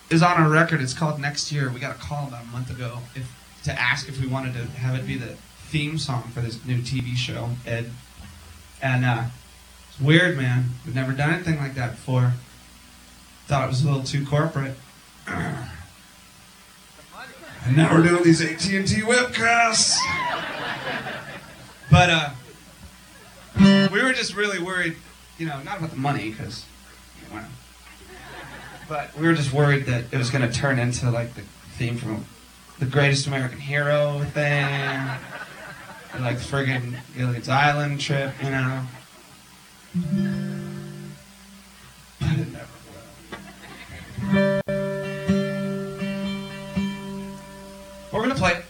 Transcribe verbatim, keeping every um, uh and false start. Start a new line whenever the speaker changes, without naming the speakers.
is on our record. It's called Next Year. We got a call about a month ago if to ask if we wanted to have it be the theme song for this new T V show, Ed. And uh, it's weird, man. We've never done anything like that before. Thought it was a little too corporate. And now we're doing these A T and T webcasts. But uh, we were just really worried, you know, not about the money, because, you know, but we were just worried that it was going to turn into, like, the theme from The Greatest American Hero thing, or, like, friggin' Gilligan's Island trip, you know. But it never will. We're going to play it.